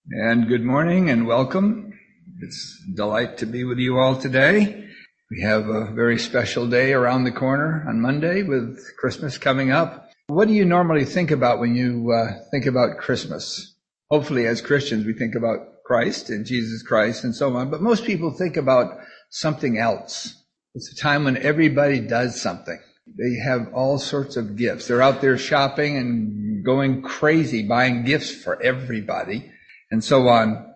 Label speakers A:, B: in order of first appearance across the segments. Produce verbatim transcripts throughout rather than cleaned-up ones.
A: And good morning and welcome. It's a delight to be with you all today. We have a very special day around the corner on Monday with Christmas coming up. What do you normally think about when you uh, think about Christmas? Hopefully as Christians we think about Christ and Jesus Christ and so on, but most people think about something else. It's a time when everybody does something. They have all sorts of gifts. They're out there shopping and going crazy, buying gifts for everybody, and so on.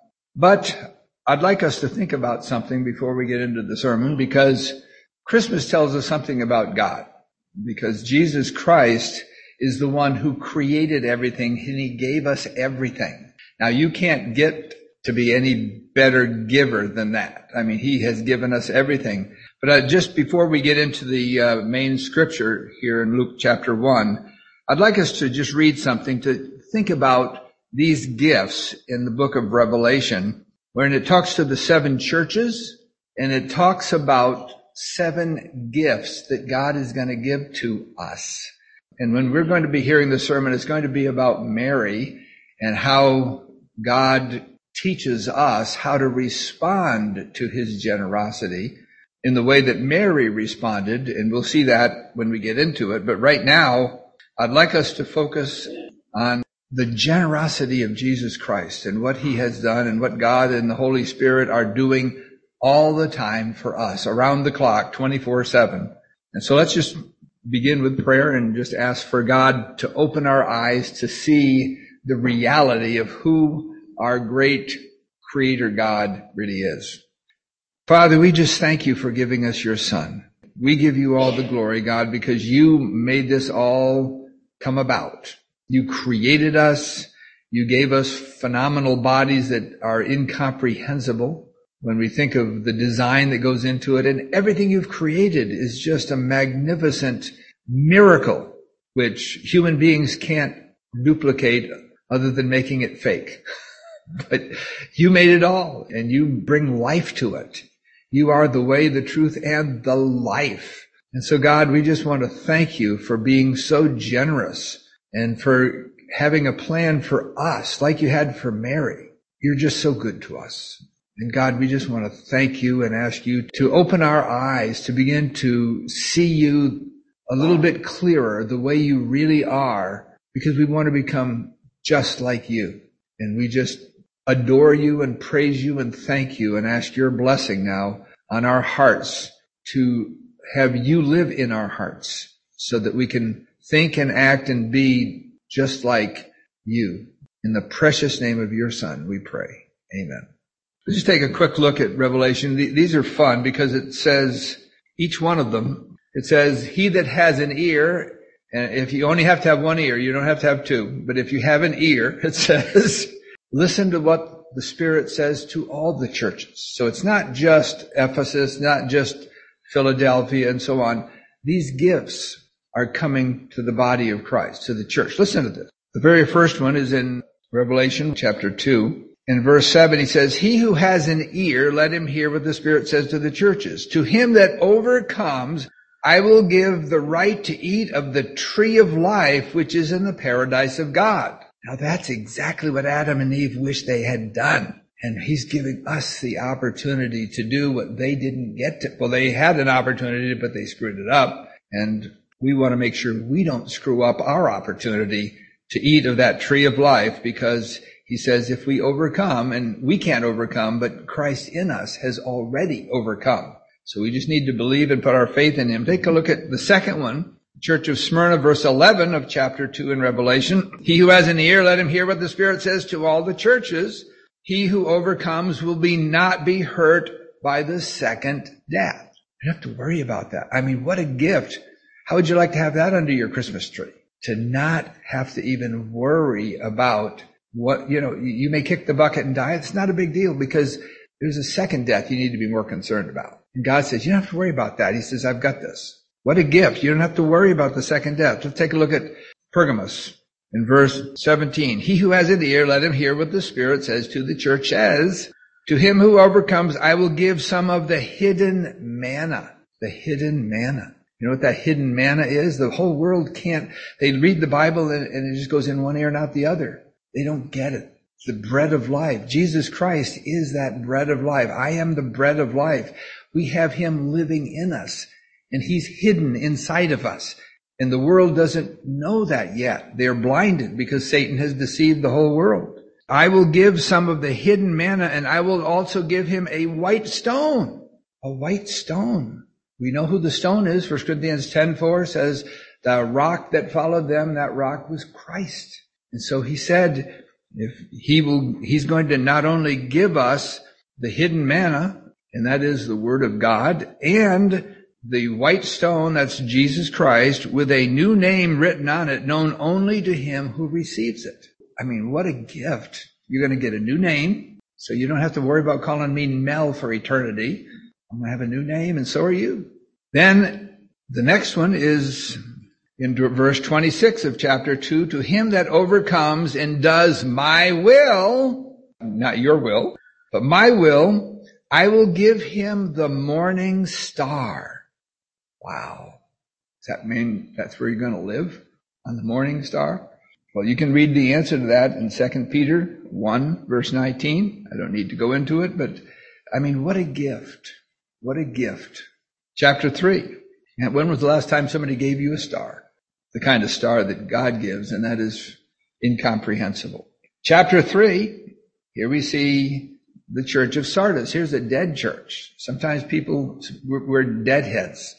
A: But I'd like us to think about something before we get into the sermon, because Christmas tells us something about God. Because Jesus Christ is the one who created everything, and He gave us everything. Now, you can't get to be any better giver than that. I mean, He has given us everything. But uh, just before we get into the uh, main scripture here in Luke chapter one, I'd like us to just read something to think about these gifts in the book of Revelation, wherein it talks to the seven churches, and it talks about seven gifts that God is going to give to us. And when we're going to be hearing the sermon, it's going to be about Mary and how God teaches us how to respond to His generosity in the way that Mary responded, and we'll see that when we get into it. But right now, I'd like us to focus on the generosity of Jesus Christ and what He has done and what God and the Holy Spirit are doing all the time for us, around the clock, twenty-four seven. And so let's just begin with prayer and just ask for God to open our eyes to see the reality of who our great Creator God really is. Father, we just thank You for giving us Your Son. We give You all the glory, God, because You made this all come about. You created us. You gave us phenomenal bodies that are incomprehensible when we think of the design that goes into it. And everything You've created is just a magnificent miracle, which human beings can't duplicate other than making it fake. But You made it all, and You bring life to it. You are the way, the truth, and the life. And so, God, we just want to thank You for being so generous and for having a plan for us like You had for Mary. You're just so good to us. And God, we just want to thank You and ask You to open our eyes to begin to see You a little bit clearer, the way You really are, because we want to become just like You. And we just adore You and praise You and thank You and ask Your blessing now on our hearts to have You live in our hearts so that we can think and act and be just like You. In the precious name of Your Son, we pray. Amen. Let's just take a quick look at Revelation. These are fun because it says, each one of them, it says, he that has an ear, and if you only have to have one ear, you don't have to have two, but if you have an ear, it says, listen to what the Spirit says to all the churches. So it's not just Ephesus, not just Philadelphia and so on. These gifts are coming to the body of Christ, to the church. Listen to this. The very first one is in Revelation chapter two. In verse seven, he says, he who has an ear, let him hear what the Spirit says to the churches. To him that overcomes, I will give the right to eat of the tree of life, which is in the paradise of God. Now that's exactly what Adam and Eve wished they had done. And He's giving us the opportunity to do what they didn't get to. Well, they had an opportunity, but they screwed it up. And we want to make sure we don't screw up our opportunity to eat of that tree of life, because He says if we overcome, and we can't overcome, but Christ in us has already overcome. So we just need to believe and put our faith in Him. Take a look at the second one. Church of Smyrna, verse eleven of chapter two in Revelation. He who has an ear, let him hear what the Spirit says to all the churches. He who overcomes will be not be hurt by the second death. You don't have to worry about that. I mean, what a gift. How would you like to have that under your Christmas tree? To not have to even worry about what, you know, you may kick the bucket and die. It's not a big deal, because there's a second death you need to be more concerned about. And God says, you don't have to worry about that. He says, I've got this. What a gift. You don't have to worry about the second death. Let's take a look at Pergamos in verse seventeen. He who has an ear, let him hear what the Spirit says to the churches. To him who overcomes, I will give some of the hidden manna. The hidden manna. You know what that hidden manna is? The whole world can't. They read the Bible and, and it just goes in one ear and out the other. They don't get it. The bread of life. Jesus Christ is that bread of life. I am the bread of life. We have him living in us, and he's hidden inside of us. And the world doesn't know that yet. They're blinded because Satan has deceived the whole world. I will give some of the hidden manna, and I will also give him a white stone. A white stone. We know who the stone is. First Corinthians ten four says, the rock that followed them, that rock was Christ. And so he said, if he will, he's going to not only give us the hidden manna, and that is the word of God, and the white stone, that's Jesus Christ, with a new name written on it, known only to him who receives it. I mean, what a gift. You're going to get a new name, so you don't have to worry about calling me Mel for eternity. I'm going to have a new name, and so are you. Then the next one is in verse twenty-six of chapter two, to him that overcomes and does my will, not your will, but my will, I will give him the morning star. Wow. Does that mean that's where you're going to live? On the morning star? Well, you can read the answer to that in Second Peter one, verse nineteen. I don't need to go into it, but I mean, what a gift. What a gift. Chapter three. When was the last time somebody gave you a star? The kind of star that God gives, and that is incomprehensible. Chapter three, here we see the church of Sardis. Here's a dead church. Sometimes people, we're, we're deadheads.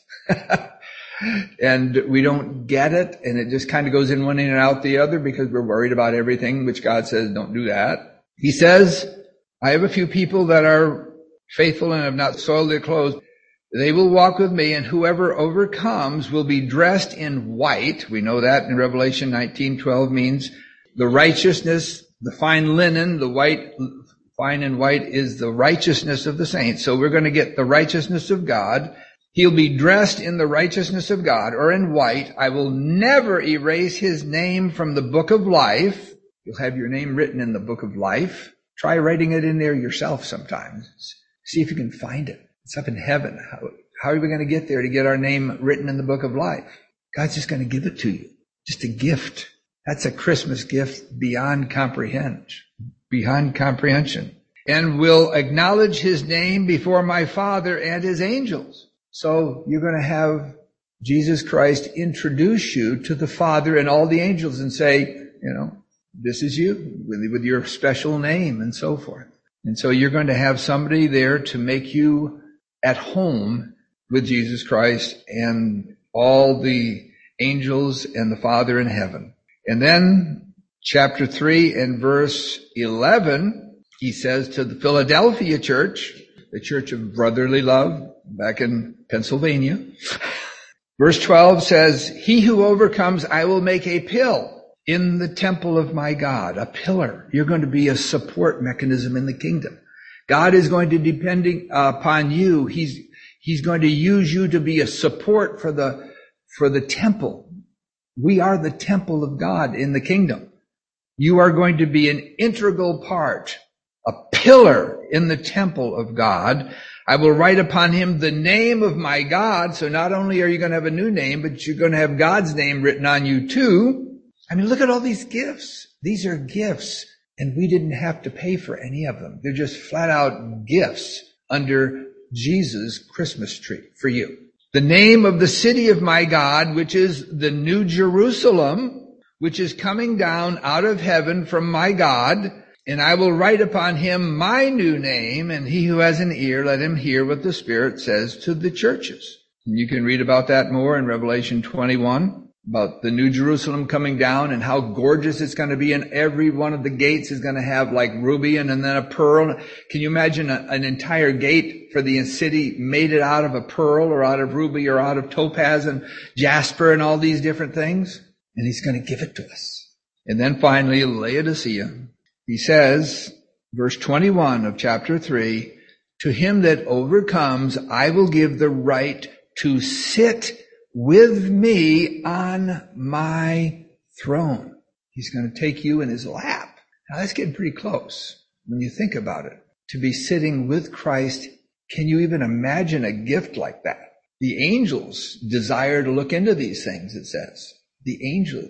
A: And we don't get it, and it just kind of goes in one ear and out the other because we're worried about everything, which God says, don't do that. He says, I have a few people that are faithful and have not soiled their clothes. They will walk with me, and whoever overcomes will be dressed in white. We know that in Revelation nineteen twelve means the righteousness, the fine linen, the white, fine and white is the righteousness of the saints. So we're going to get the righteousness of God. He'll be dressed in the righteousness of God, or in white. I will never erase his name from the book of life. You'll have your name written in the book of life. Try writing it in there yourself sometimes. See if you can find it. It's up in heaven. How, how are we going to get there to get our name written in the book of life? God's just going to give it to you. Just a gift. That's a Christmas gift beyond comprehension. Beyond comprehension. And will acknowledge his name before my Father and his angels. So you're going to have Jesus Christ introduce you to the Father and all the angels and say, you know, this is you with, with your special name and so forth. And so you're going to have somebody there to make you at home with Jesus Christ and all the angels and the Father in heaven. And then chapter three and verse eleven, he says to the Philadelphia church, the church of brotherly love back in Pennsylvania. Verse twelve says, he who overcomes, I will make a pill in the temple of my God, a pillar. You're going to be a support mechanism in the kingdom. God is going to, depending upon you, he's, he's going to use you to be a support for the, for the temple. We are the temple of God in the kingdom. You are going to be an integral part, a pillar in the temple of God. I will write upon him the name of my God. So not only are you going to have a new name, but you're going to have God's name written on you too. I mean, look at all these gifts. These are gifts, and we didn't have to pay for any of them. They're just flat out gifts under Jesus' Christmas tree for you. The name of the city of my God, which is the New Jerusalem, which is coming down out of heaven from my God. And I will write upon him my new name, and he who has an ear, let him hear what the Spirit says to the churches. And you can read about that more in Revelation twenty-one, about the New Jerusalem coming down and how gorgeous it's going to be. And every one of the gates is going to have like ruby and, and then a pearl. Can you imagine a, an entire gate for the city made it out of a pearl or out of ruby or out of topaz and jasper and all these different things? And he's going to give it to us. And then finally, Laodicea. He says, verse twenty-one of chapter three, to him that overcomes, I will give the right to sit with me on my throne. He's going to take you in his lap. Now that's getting pretty close when you think about it. To be sitting with Christ, can you even imagine a gift like that? The angels desire to look into these things, it says. The angels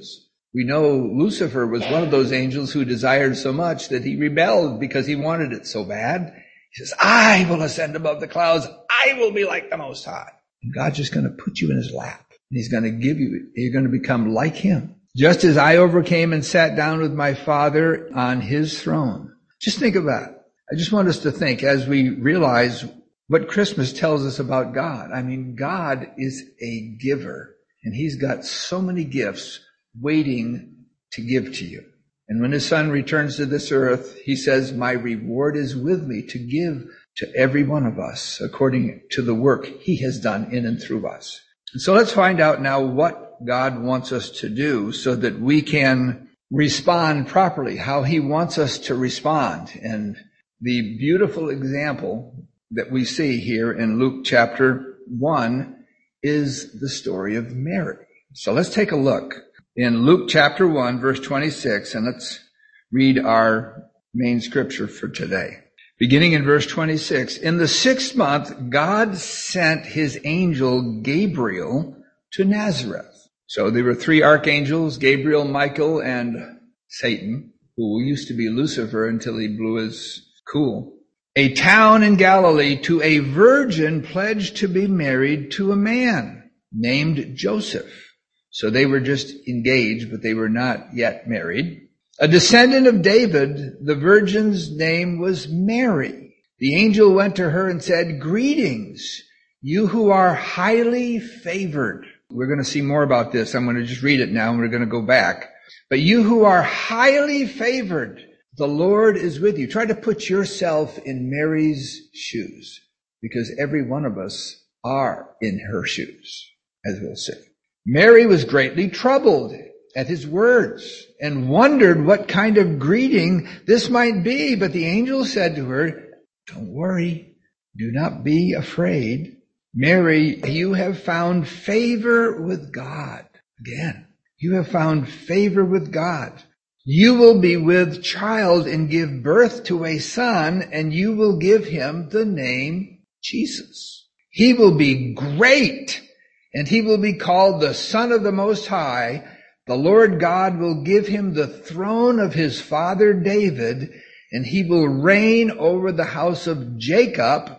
A: We know Lucifer was one of those angels who desired so much that he rebelled because he wanted it so bad. He says, I will ascend above the clouds. I will be like the Most High. And God's just going to put you in his lap. And he's going to give you, you're going to become like him. Just as I overcame and sat down with my Father on his throne. Just think about it. I just want us to think as we realize what Christmas tells us about God. I mean, God is a giver, and he's got so many gifts waiting to give to you. And when his son returns to this earth, he says, my reward is with me to give to every one of us according to the work he has done in and through us. And so let's find out now what God wants us to do so that we can respond properly, how he wants us to respond. And the beautiful example that we see here in Luke chapter one is the story of Mary. So let's take a look in Luke chapter one, verse twenty-six, and let's read our main scripture for today. Beginning in verse twenty-six, in the sixth month, God sent his angel Gabriel to Nazareth. So there were three archangels, Gabriel, Michael, and Satan, who used to be Lucifer until he blew his cool. A town in Galilee to a virgin pledged to be married to a man named Joseph. So they were just engaged, but they were not yet married. A descendant of David, the virgin's name was Mary. The angel went to her and said, greetings, you who are highly favored. We're going to see more about this. I'm going to just read it now and we're going to go back. But you who are highly favored, the Lord is with you. Try to put yourself in Mary's shoes, because every one of us are in her shoes, as we'll see. Mary was greatly troubled at his words and wondered what kind of greeting this might be. But the angel said to her, don't worry, do not be afraid. Mary, you have found favor with God. Again, you have found favor with God. You will be with child and give birth to a son, and you will give him the name Jesus. He will be great, and he will be called the Son of the Most High. The Lord God will give him the throne of his father David, and he will reign over the house of Jacob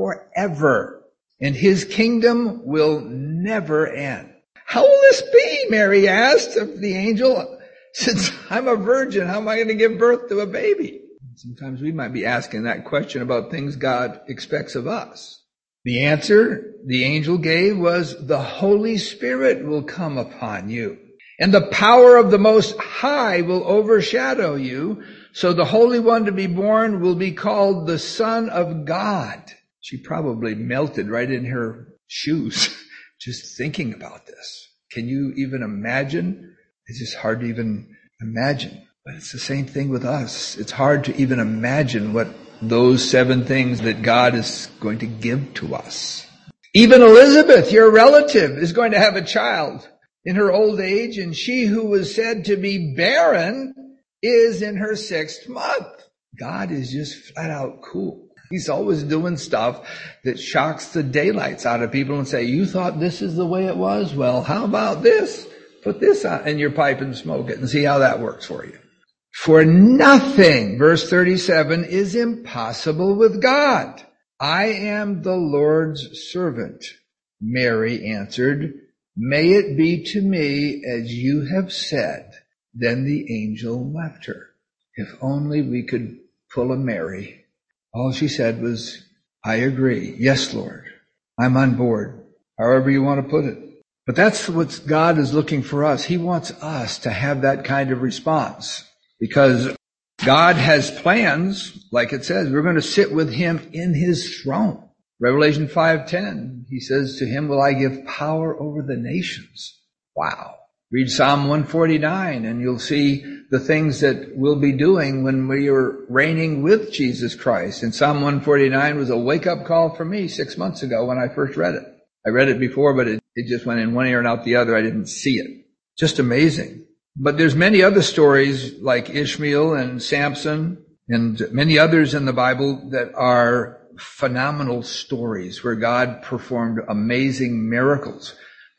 A: forever, and his kingdom will never end. How will this be? Mary asked of the angel. Since I'm a virgin, how am I going to give birth to a baby? Sometimes we might be asking that question about things God expects of us. The answer the angel gave was, the Holy Spirit will come upon you, and the power of the Most High will overshadow you. So the Holy One to be born will be called the Son of God. She probably melted right in her shoes just thinking about this. Can you even imagine? It's just hard to even imagine. But it's the same thing with us. It's hard to even imagine what those seven things that God is going to give to us. Even Elizabeth, your relative, is going to have a child in her old age, and she who was said to be barren is in her sixth month. God is just flat out cool. He's always doing stuff that shocks the daylights out of people and say, you thought this is the way it was? Well, how about this? Put this on in your pipe and smoke it and see how that works for you. For nothing, verse thirty-seven, is impossible with God. I am the Lord's servant. Mary answered, may it be to me as you have said. Then the angel left her. If only we could pull a Mary. All she said was, I agree. Yes, Lord. I'm on board. However you want to put it. But that's what God is looking for us. He wants us to have that kind of response, because God has plans. Like it says, we're going to sit with him in his throne. Revelation five ten, he says, to him will I give power over the nations. Wow. Read Psalm one forty-nine and you'll see the things that we'll be doing when we are reigning with Jesus Christ. And Psalm one forty-nine was a wake-up call for me six months ago when I first read it. I read it before, but it, it just went in one ear and out the other. I didn't see it. Just amazing. But there's many other stories like Ishmael and Samson and many others in the Bible that are phenomenal stories where God performed amazing miracles.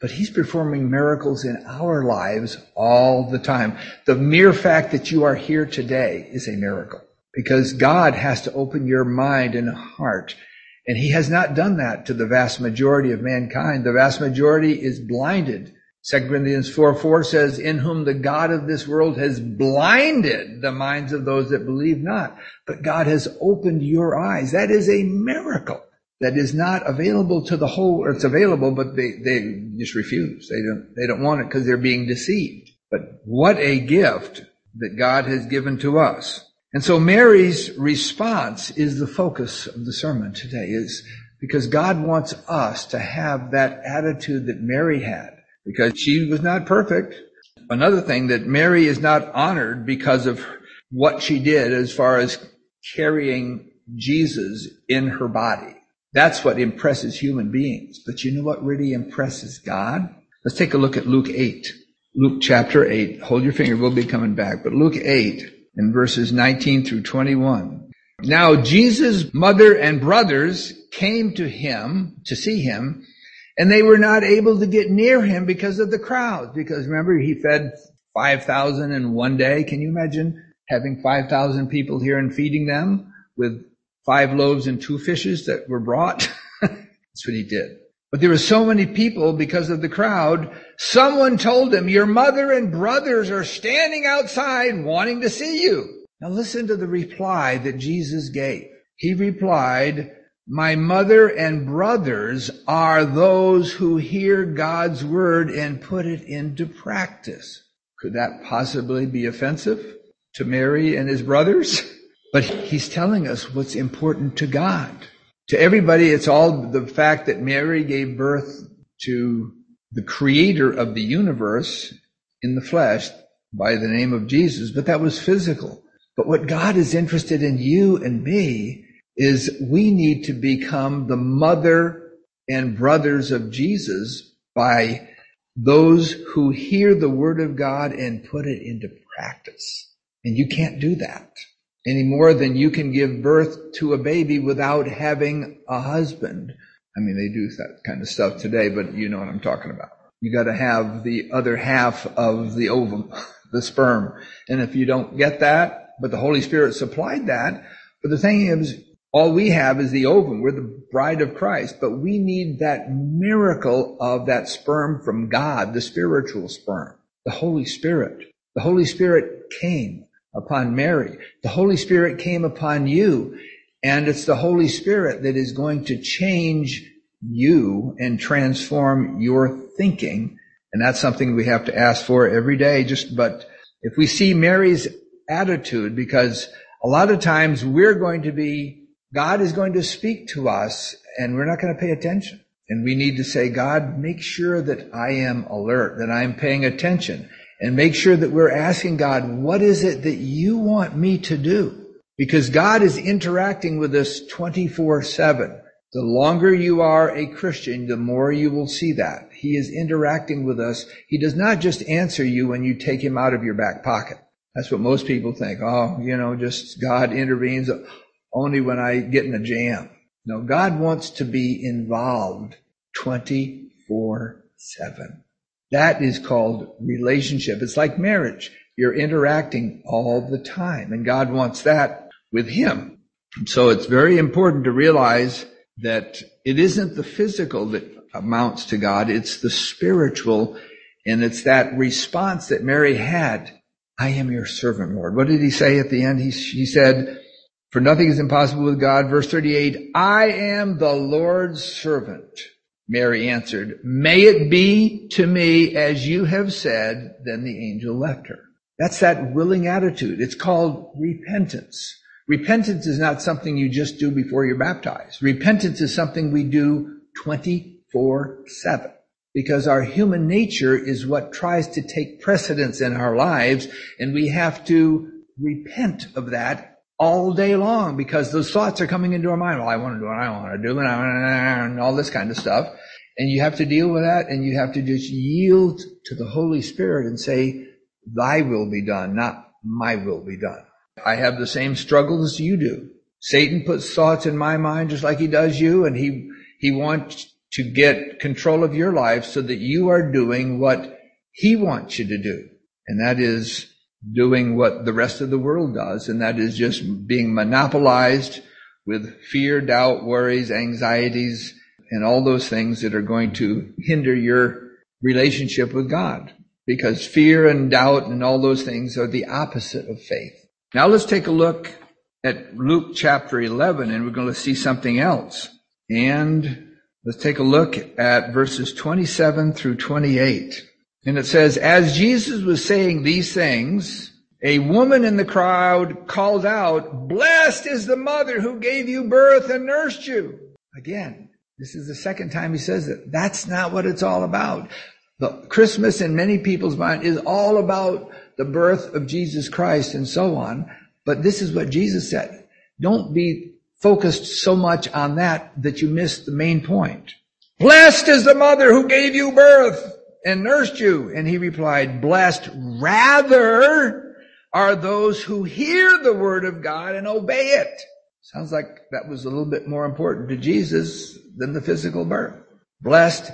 A: but he's performing miracles in our lives all the time. The mere fact that you are here today is a miracle, because God has to open your mind and heart. And he has not done that to the vast majority of mankind. The vast majority is blinded. Second Corinthians four four says, in whom the God of this world has blinded the minds of those that believe not. But God has opened your eyes. That is a miracle that is not available to the whole, or it's available, but they, they just refuse. They don't, they don't want it because they're being deceived. But what a gift that God has given to us. And so Mary's response is the focus of the sermon today, is because God wants us to have that attitude that Mary had, because she was not perfect. Another thing, that Mary is not honored because of what she did as far as carrying Jesus in her body. That's what impresses human beings. But you know what really impresses God? Let's take a look at Luke eight. Luke chapter eight. Hold your finger, we'll be coming back. But Luke eight, in verses nineteen through twenty-one. Now Jesus' mother and brothers came to him, to see him, and they were not able to get near him because of the crowd. Because remember, he fed five thousand in one day. Can you imagine having five thousand people here and feeding them with five loaves and two fishes that were brought? That's what he did. But there were so many people because of the crowd. Someone told him, your mother and brothers are standing outside wanting to see you. Now listen to the reply that Jesus gave. He replied, my mother and brothers are those who hear God's word and put it into practice. Could that possibly be offensive to Mary and his brothers? But he's telling us what's important to God. To everybody, it's all the fact that Mary gave birth to the creator of the universe in the flesh by the name of Jesus, but that was physical. But what God is interested in you and me is we need to become the mother and brothers of Jesus by those who hear the word of God and put it into practice. And you can't do that any more than you can give birth to a baby without having a husband. I mean, they do that kind of stuff today, but you know what I'm talking about. You got to have the other half of the ovum, the sperm. And if you don't get that, but the Holy Spirit supplied that, but the thing is, all we have is the ovum. We're the bride of Christ, but we need that miracle of that sperm from God, the spiritual sperm, the Holy Spirit. The Holy Spirit came upon Mary. The Holy Spirit came upon you, and it's the Holy Spirit that is going to change you and transform your thinking. And that's something we have to ask for every day. Just, but if we see Mary's attitude, because a lot of times we're going to be, God is going to speak to us and we're not going to pay attention. And we need to say, God, make sure that I am alert, that I'm paying attention. And make sure that we're asking God, what is it that you want me to do? Because God is interacting with us twenty-four seven. The longer you are a Christian, the more you will see that. He is interacting with us. He does not just answer you when you take him out of your back pocket. That's what most people think. Oh, you know, just God intervenes only when I get in a jam. No, God wants to be involved twenty-four seven. That is called relationship. It's like marriage. You're interacting all the time, and God wants that with him. So it's very important to realize that it isn't the physical that amounts to God, it's the spiritual, and it's that response that Mary had. I am your servant, Lord. What did he say at the end? He, he said, for nothing is impossible with God. Verse thirty-eight, I am the Lord's servant. Mary answered, may it be to me as you have said. Then the angel left her. That's that willing attitude. It's called repentance. Repentance is not something you just do before you're baptized. Repentance is something we do twenty-four seven. Because our human nature is what tries to take precedence in our lives, and we have to repent of that all day long, because those thoughts are coming into our mind. Well, I want to do what I want to do, and, I, and all this kind of stuff. And you have to deal with that, and you have to just yield to the Holy Spirit and say, thy will be done, not my will be done. I have the same struggle as you do. Satan puts thoughts in my mind just like he does you, and he, he wants to get control of your life so that you are doing what he wants you to do. And that is doing what the rest of the world does. And that is just being monopolized with fear, doubt, worries, anxieties, and all those things that are going to hinder your relationship with God. Because fear and doubt and all those things are the opposite of faith. Now let's take a look at Luke chapter eleven, and we're going to see something else. And let's take a look at verses twenty-seven through twenty-eight. And it says, as Jesus was saying these things, a woman in the crowd called out, blessed is the mother who gave you birth and nursed you. Again, this is the second time he says it. That's not what it's all about. The Christmas in many people's mind is all about the birth of Jesus Christ and so on. But this is what Jesus said. Don't be focused so much on that that you miss the main point. Blessed is the mother who gave you birth and nursed you. And he replied, blessed rather are those who hear the word of God and obey it. Sounds like that was a little bit more important to Jesus than the physical birth. Blessed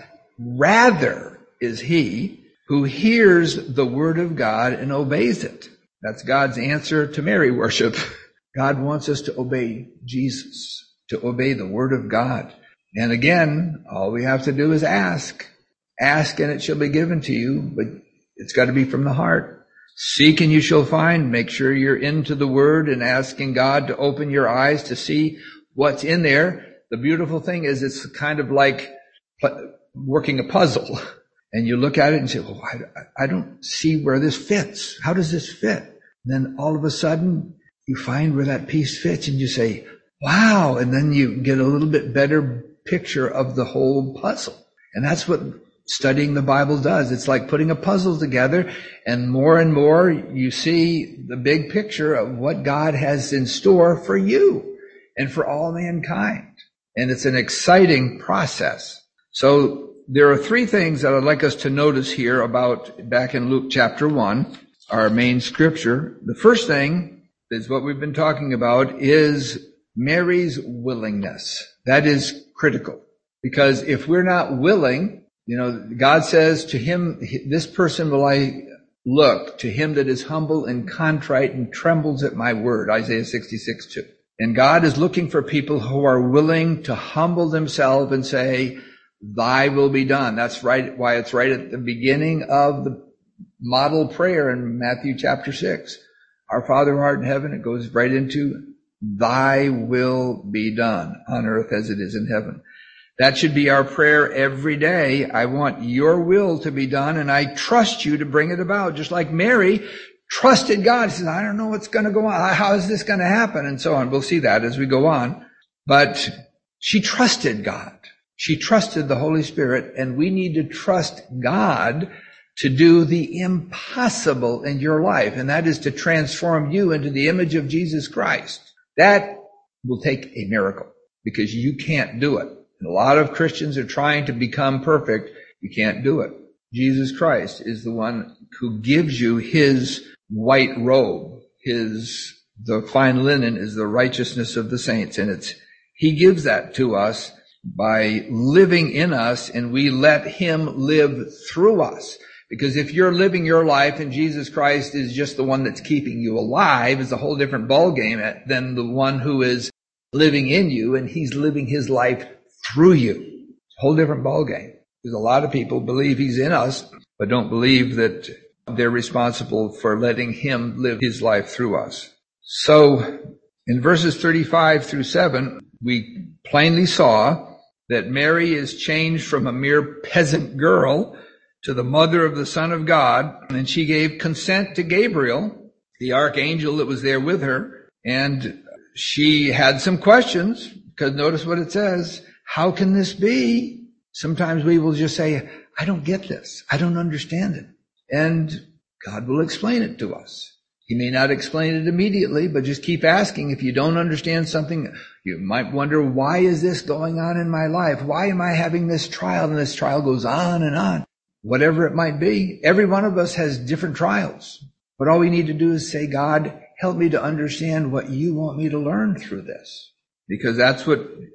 A: rather is he who hears the word of God and obeys it. That's God's answer to Mary worship. God wants us to obey Jesus, to obey the word of God. And again, all we have to do is ask. Ask and it shall be given to you, but it's got to be from the heart. Seek and you shall find. Make sure you're into the word and asking God to open your eyes to see what's in there. The beautiful thing is it's kind of like working a puzzle. And you look at it and say, oh, I, I don't see where this fits. How does this fit? And then all of a sudden you find where that piece fits and you say, wow. And then you get a little bit better picture of the whole puzzle. And that's what studying the Bible does. It's like putting a puzzle together, and more and more you see the big picture of what God has in store for you and for all mankind. And it's an exciting process. So there are three things that I'd like us to notice here about back in Luke chapter one, our main scripture. The first thing is what we've been talking about is Mary's willingness. That is critical. Because if we're not willing, you know, God says to him, this person will I look, to him that is humble and contrite and trembles at my word, Isaiah sixty-six two. And God is looking for people who are willing to humble themselves and say, thy will be done. That's right, why it's right at the beginning of the model prayer in Matthew chapter six. Our Father who art in heaven, it goes right into thy will be done on earth as it is in heaven. That should be our prayer every day. I want your will to be done, and I trust you to bring it about. Just like Mary trusted God. She says, I don't know what's going to go on. How is this going to happen? And so on. We'll see that as we go on. But she trusted God. She trusted the Holy Spirit, and we need to trust God to do the impossible in your life, and that is to transform you into the image of Jesus Christ. That will take a miracle because you can't do it. And a lot of Christians are trying to become perfect. You can't do it. Jesus Christ is the one who gives you his white robe. His, the fine linen is the righteousness of the saints, and it's, he gives that to us by living in us, and we let him live through us. Because if you're living your life and Jesus Christ is just the one that's keeping you alive, is a whole different ballgame than the one who is living in you, and he's living his life through you. It's a whole different ballgame. Because a lot of people believe he's in us, but don't believe that they're responsible for letting him live his life through us. So in verses thirty-five through seven, we plainly saw that Mary is changed from a mere peasant girl to the mother of the Son of God, and she gave consent to Gabriel, the archangel that was there with her, and she had some questions, because notice what it says, how can this be? Sometimes we will just say, I don't get this. I don't understand it. And God will explain it to us. He may not explain it immediately, but just keep asking. If you don't understand something, you might wonder, why is this going on in my life? Why am I having this trial? And this trial goes on and on. Whatever it might be, every one of us has different trials. But all we need to do is say, God, help me to understand what you want me to learn through this. Because that's what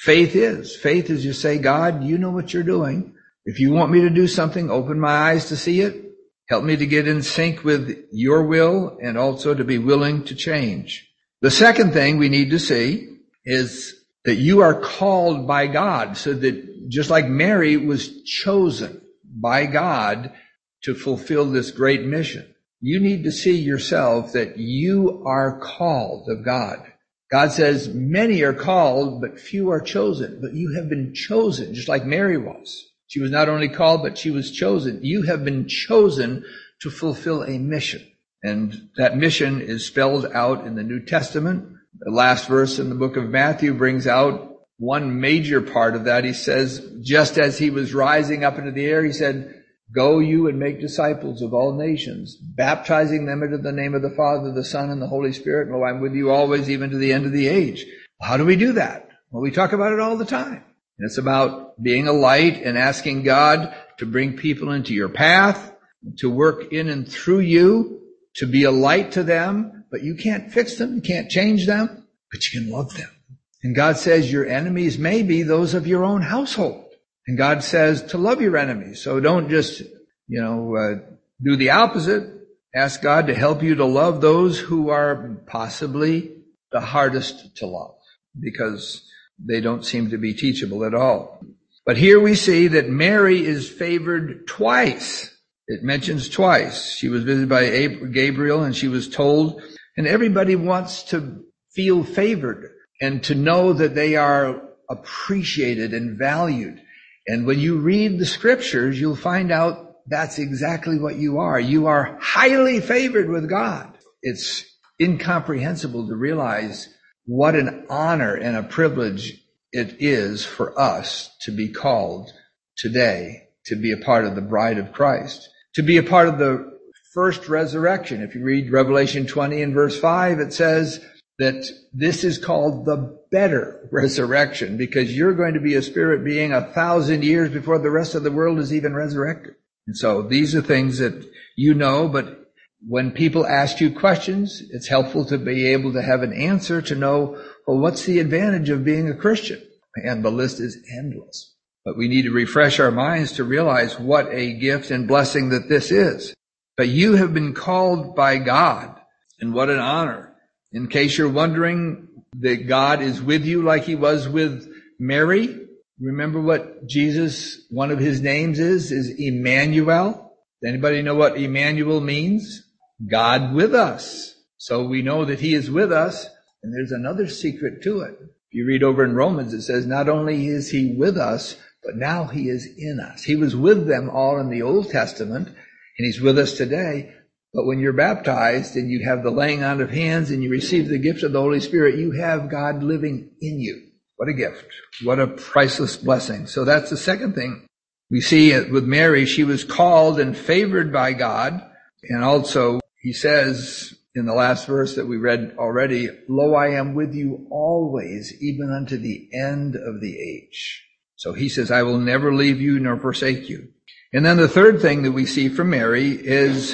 A: faith is. Faith is you say, God, you know what you're doing. If you want me to do something, open my eyes to see it. Help me to get in sync with your will and also to be willing to change. The second thing we need to see is that you are called by God, so that just like Mary was chosen by God to fulfill this great mission, you need to see yourself that you are called of God. God says, many are called, but few are chosen. But you have been chosen, just like Mary was. She was not only called, but she was chosen. You have been chosen to fulfill a mission. And that mission is spelled out in the New Testament. The last verse in the book of Matthew brings out one major part of that. He says, just as he was rising up into the air, he said, go you and make disciples of all nations, baptizing them into the name of the Father, the Son, and the Holy Spirit. And lo, I'm with you always, even to the end of the age. How do we do that? Well, we talk about it all the time. And it's about being a light and asking God to bring people into your path, to work in and through you, to be a light to them. But you can't fix them, you can't change them, but you can love them. And God says your enemies may be those of your own household. And God says to love your enemies. So don't just, you know, uh, do the opposite. Ask God to help you to love those who are possibly the hardest to love, because they don't seem to be teachable at all. But here we see that Mary is favored twice. It mentions twice. She was visited by Gabriel and she was told, and everybody wants to feel favored and to know that they are appreciated and valued. And when you read the scriptures, you'll find out that's exactly what you are. You are highly favored with God. It's incomprehensible to realize what an honor and a privilege it is for us to be called today to be a part of the bride of Christ, to be a part of the first resurrection. If you read Revelation twenty and verse five, it says that this is called the better resurrection, because you're going to be a spirit being a thousand years before the rest of the world is even resurrected. And so these are things that you know, but when people ask you questions, it's helpful to be able to have an answer to know, well, what's the advantage of being a Christian? And the list is endless. But we need to refresh our minds to realize what a gift and blessing that this is. But you have been called by God, and what an honor. In case you're wondering that God is with you like he was with Mary, remember what Jesus, one of his names is, is Emmanuel. Does anybody know what Emmanuel means? God with us. So we know that he is with us, and there's another secret to it. If you read over in Romans, it says not only is he with us, but now he is in us. He was with them all in the Old Testament, and he's with us today. But when you're baptized and you have the laying on of hands and you receive the gift of the Holy Spirit, you have God living in you. What a gift. What a priceless blessing. So that's the second thing. We see it with Mary. She was called and favored by God. And also he says in the last verse that we read already, lo, I am with you always, even unto the end of the age. So he says, I will never leave you nor forsake you. And then the third thing that we see from Mary is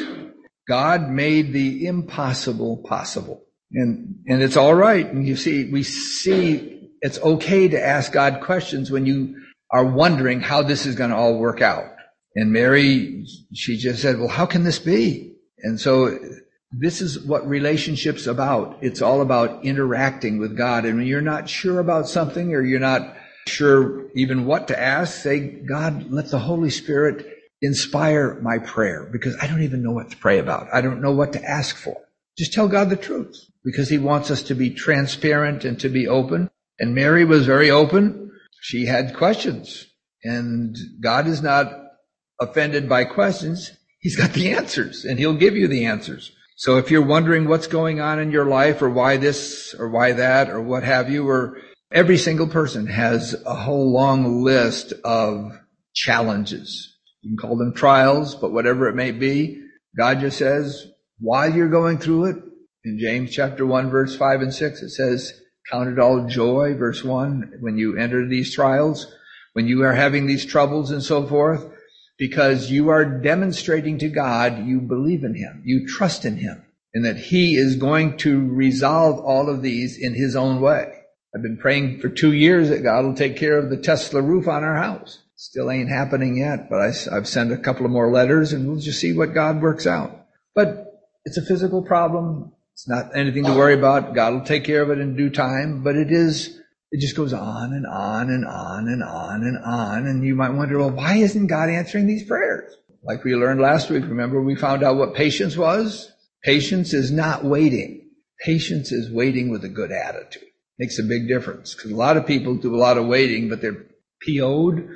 A: God made the impossible possible. And, and it's all right. And you see, we see it's okay to ask God questions when you are wondering how this is going to all work out. And Mary, she just said, well, how can this be? And so this is what relationship's about. It's all about interacting with God. And when you're not sure about something, or you're not sure even what to ask, say, God, let the Holy Spirit inspire my prayer, because I don't even know what to pray about. I don't know what to ask for. Just tell God the truth, because he wants us to be transparent and to be open. And Mary was very open. She had questions, and God is not offended by questions. He's got the answers, and he'll give you the answers. So if you're wondering what's going on in your life, or why this or why that or what have you, or every single person has a whole long list of challenges. You can call them trials, but whatever it may be, God just says, while you're going through it, in James chapter one, verse five and six, it says, count it all joy, verse one, when you enter these trials, when you are having these troubles and so forth, because you are demonstrating to God you believe in him, you trust in him, and that he is going to resolve all of these in his own way. I've been praying for two years that God will take care of the Tesla roof on our house. Still ain't happening yet, but I, I've sent a couple of more letters and we'll just see what God works out. But it's a physical problem. It's not anything to worry about. God will take care of it in due time, but it is, it just goes on and on and on and on and on. And you might wonder, well, why isn't God answering these prayers? Like we learned last week, remember we found out what patience was? Patience is not waiting. Patience is waiting with a good attitude. Makes a big difference because a lot of people do a lot of waiting, but they're P O'd,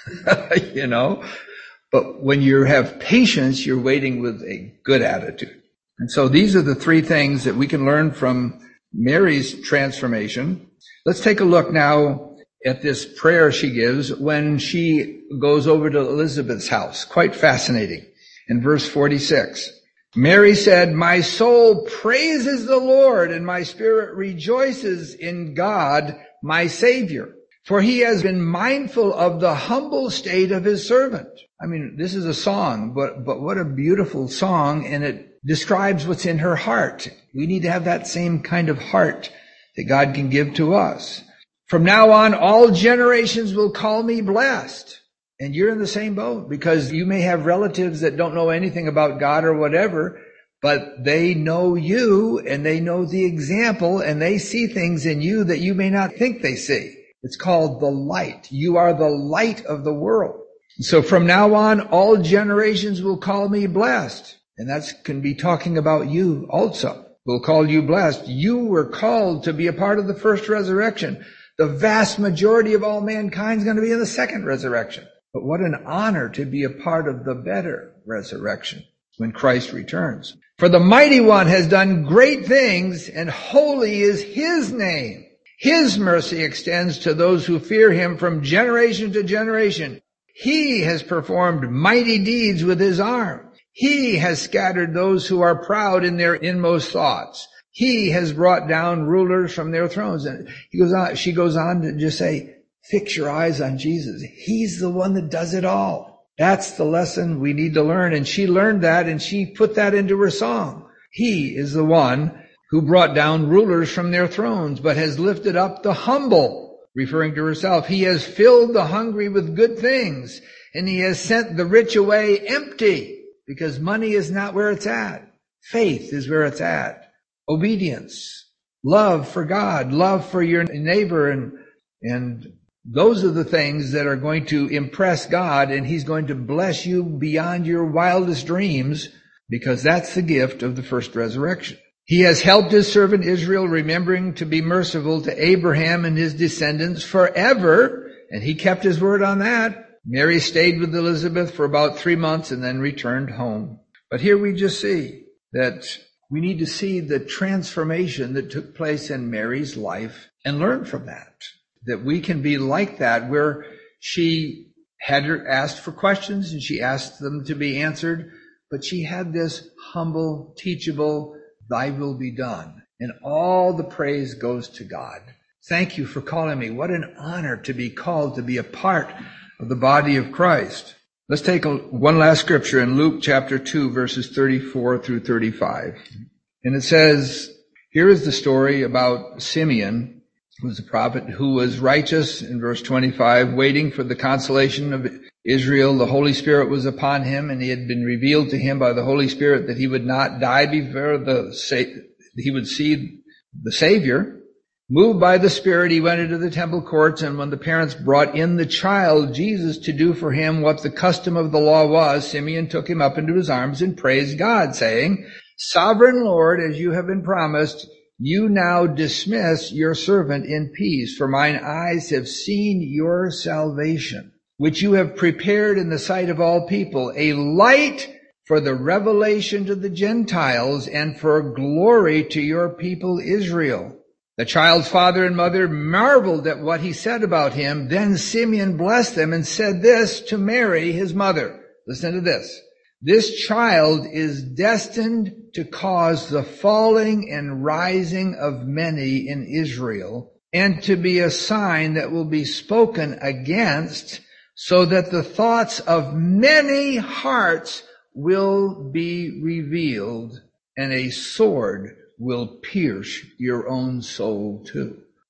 A: you know. But when you have patience, you're waiting with a good attitude. And so these are the three things that we can learn from Mary's transformation. Let's take a look now at this prayer she gives when she goes over to Elizabeth's house. Quite fascinating. In verse forty-six, Mary said, "My soul praises the Lord, and my spirit rejoices in God, my Savior. For he has been mindful of the humble state of his servant." I mean, this is a song, but, but what a beautiful song, and it describes what's in her heart. We need to have that same kind of heart that God can give to us. "From now on, all generations will call me blessed." And you're in the same boat because you may have relatives that don't know anything about God or whatever, but they know you and they know the example and they see things in you that you may not think they see. It's called the light. You are the light of the world. So from now on, all generations will call me blessed. And that can be talking about you also. We'll call you blessed. You were called to be a part of the first resurrection. The vast majority of all mankind is going to be in the second resurrection. But what an honor to be a part of the better resurrection when Christ returns. "For the Mighty One has done great things, and holy is his name. His mercy extends to those who fear him from generation to generation. He has performed mighty deeds with his arm. He has scattered those who are proud in their inmost thoughts. He has brought down rulers from their thrones." And he goes on, she goes on to just say, fix your eyes on Jesus. He's the one that does it all. That's the lesson we need to learn. And she learned that and she put that into her song. He is the one who brought down rulers from their thrones, but has lifted up the humble, referring to herself. He has filled the hungry with good things, and he has sent the rich away empty, because money is not where it's at. Faith is where it's at. Obedience, love for God, love for your neighbor, and, and those are the things that are going to impress God, and he's going to bless you beyond your wildest dreams, because that's the gift of the first resurrection. He has helped his servant Israel, remembering to be merciful to Abraham and his descendants forever. And he kept his word on that. Mary stayed with Elizabeth for about three months and then returned home. But here we just see that we need to see the transformation that took place in Mary's life and learn from that. That we can be like that, where she had her asked for questions and she asked them to be answered, but she had this humble, teachable, "Thy will be done." And all the praise goes to God. Thank you for calling me. What an honor to be called to be a part of the body of Christ. Let's take a, one last scripture in Luke chapter two, verses thirty-four through thirty-five. And it says, here is the story about Simeon, who was a prophet, who was righteous, in verse twenty-five, waiting for the consolation of Israel. The Holy Spirit was upon him, and he had been revealed to him by the Holy Spirit that he would not die before the he would see the Savior. Moved by the Spirit, he went into the temple courts, and when the parents brought in the child Jesus to do for him what the custom of the law was, Simeon took him up into his arms and praised God, saying, "Sovereign Lord, as you have been promised, you now dismiss your servant in peace, for mine eyes have seen your salvation, which you have prepared in the sight of all people, a light for the revelation to the Gentiles and for glory to your people Israel." The child's father and mother marveled at what he said about him. Then Simeon blessed them and said this to Mary, his mother. Listen to this. "This child is destined to cause the falling and rising of many in Israel, and to be a sign that will be spoken against, so that the thoughts of many hearts will be revealed, and a sword will pierce your own soul too."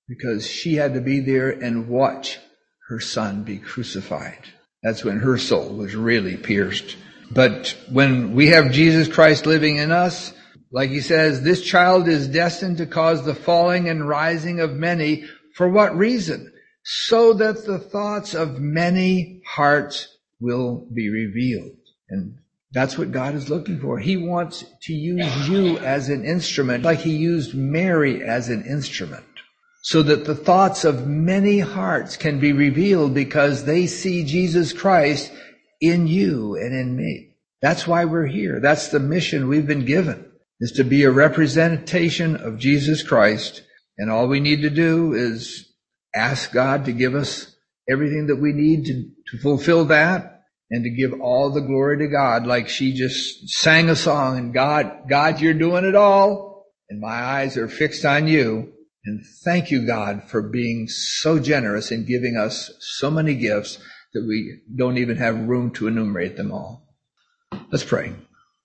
A: because she had to be there and watch her son be crucified. That's when her soul was really pierced. But when we have Jesus Christ living in us, like he says, this child is destined to cause the falling and rising of many. For what reason? So that the thoughts of many hearts will be revealed. And that's what God is looking for. He wants to use you as an instrument, like he used Mary as an instrument, so that the thoughts of many hearts can be revealed because they see Jesus Christ in you and in me. That's why we're here. That's the mission we've been given, is to be a representation of Jesus Christ. And all we need to do is ask God to give us everything that we need to, to fulfill that, and to give all the glory to God. Like she just sang a song, and God, God, you're doing it all, and my eyes are fixed on you. And thank you, God, for being so generous in giving us so many gifts that we don't even have room to enumerate them all. Let's pray.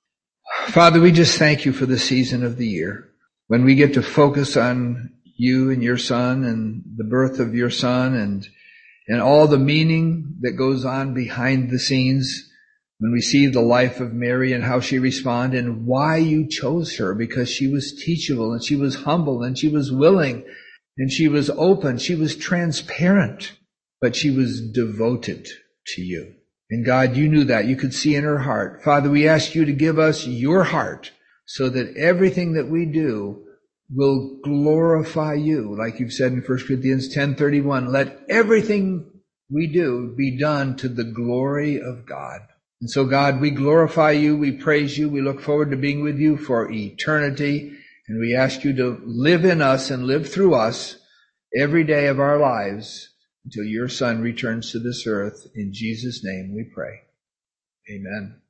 A: Father, we just thank you for the season of the year when we get to focus on you and your son and the birth of your son and and all the meaning that goes on behind the scenes when we see the life of Mary and how she responded and why you chose her, because she was teachable and she was humble and she was willing and she was open. She was transparent, but she was devoted to you. And God, you knew that. You could see in her heart. Father, we ask you to give us your heart so that everything that we do will glorify you. Like you've said in First Corinthians ten thirty-one, let everything we do be done to the glory of God. And so God, we glorify you, we praise you, we look forward to being with you for eternity. And we ask you to live in us and live through us every day of our lives until your son returns to this earth. In Jesus' name we pray. Amen.